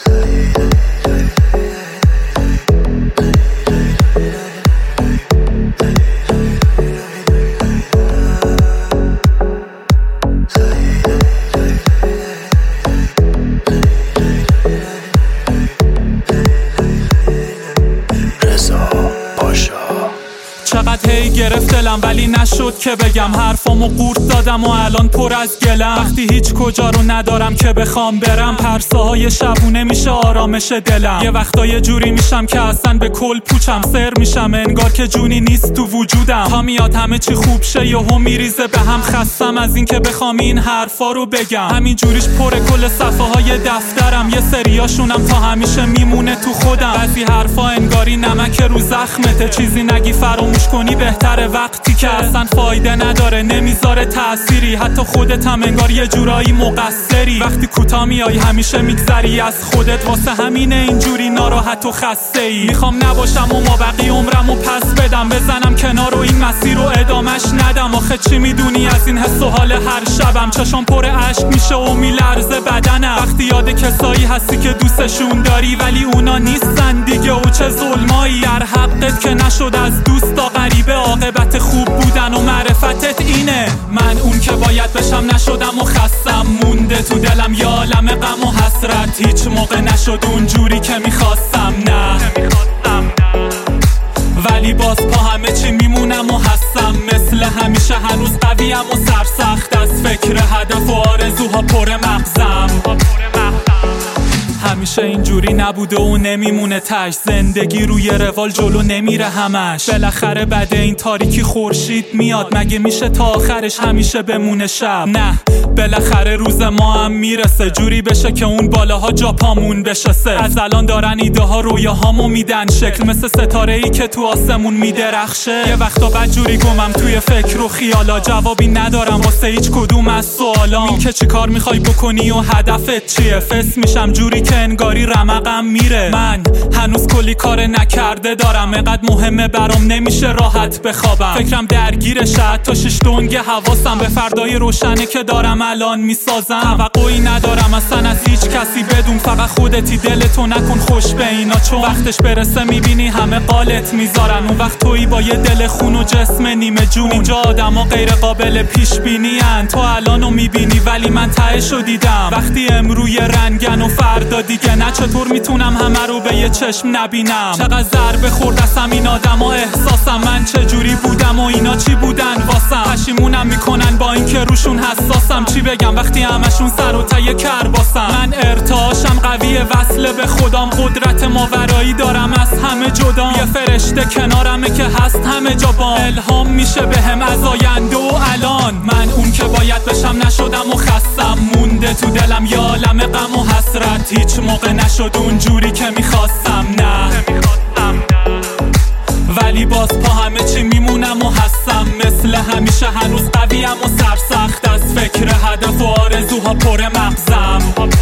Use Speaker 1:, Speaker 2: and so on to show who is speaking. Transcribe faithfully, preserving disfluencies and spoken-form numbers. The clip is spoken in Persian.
Speaker 1: چقدر هی گرفت دلم ولی نشد که بگم، حرفامو قورت دادم و الان پر از گلم. وقتی هیچ کجا رو ندارم که بخوام برم، پرساهای شبونه میشه آرامش دلم. یه وقتا یه جوری میشم که اصلا به کل پوچم، سر میشم انگار که جونی نیست تو وجودم. تا میاد همه چی خوب شه یهو میریزه به هم، خستم از این که بخوام این حرفا رو بگم. همین جوریش پر کل صفحه های دفترم، یه سریاشونم تا همیشه میمونه تو خودم. بعضی حرفا انگاری نمک رو زخمته، چیزی نگی فراموش کنی بهتره، وقتی که اصلا فایده نداره نمیذاره تأثیری. حتی خودت هم انگار یه جورایی مقصری، وقتی کوتاه میای همیشه میگذری از خودت. واسه همینه اینجوری ناراحت و خسته ای. میخوام نباشم و ما بقی عمرمو پس بدم، بزنم کنار و این مسیر رو ادامش ندم. آخه چی میدونی از این حس و حال هر شبم، چشام پر اشک میشه و میلرزه بدنم. وقتی یاد کسایی هستی که دوستشون داری ولی اونا نیستن دیگه، و چه ظلمایی در حقت که نشد از دوست تا غریبه عاقبت خوب بودن و معرفتت اینه. من اون که باید بشم نشدم و خستم مونده تو دلم یه عالم غم و حسرت. هیچ موقع نشد اونجوری که میخواستم، نه ولی باز پا همه چی میمونم و هستم مثل همیشه هنوز قویم و سرسخت، از فکر هدف و آرزوها پر مغزم. همیشه اینجوری نبوده و نمیمونه تش، زندگی روی روال جلو نمیره همش. بالاخره بعد این تاریکی خورشید میاد، مگه میشه تا آخرش همیشه بمونه شب؟ نه بالاخره روز ما هم میرسه، جوری بشه که اون بالاها جا پامون بشسته. از الان دارن ایده ها رویاهامو میدن شکل، مثل ستاره ای که تو آسمون میدرخشه. یه وقتا بد جوری گمم توی فکر و خیالا، جوابی ندارم واسه هیچ کدوم از سوالام. این که چی کار میخوای بکنی و هدفت چیه؟ فس میشم جوری که انگاری رمقم میره. من هنوز کلی کار نکرده دارم، اینقدر مهمه برام نمیشه راحت بخوابم. فکرم درگیرشه حتی شش دنگ حواسم به فردای روشنه که دارم الان میسازم. توقعی ندارم اصلا از هیچ کسی بدون، فقط خودتی دلتو نکن خوش به اینا، چون وقتش برسه میبینی همه قالت میذارن. اون وقت تویی با یه دل خون و جسم نیمه جون، اونجا آدما غیر قابل پیش بینی ان. تو الانو میبینی ولی من تهشو دیدم. وقتی امروی رنگن و فردا دیگه نه، چطور میتونم همه رو به یه چشم نبینم؟ چقدر ضربه خوردستم این آدم ها احساسم، من چجوری بودم و اینا چی بودن واسم. پشیمونم میکنن با این که روشون حساسم، چی بگم وقتی همشون سر و ته کرباسم. من ارتعاشم قویه وصله به خودم، قدرت ماورایی دارم از همه جدام. یه فرشته کنارمه که هست همه جا بام، الهام میشه بهم از آینده و الان. من اون که باید بشم نشدم و خستم مونده تو دلم یه عالم غم و حسرت. هیچ موقع نشد اونجوری که میخواستم، نه ولی باز پا همه چی میمونم و هستم مثل همیشه هنوز قویم و سرسخت، از فکر هدف و آرزوها پر مغزم.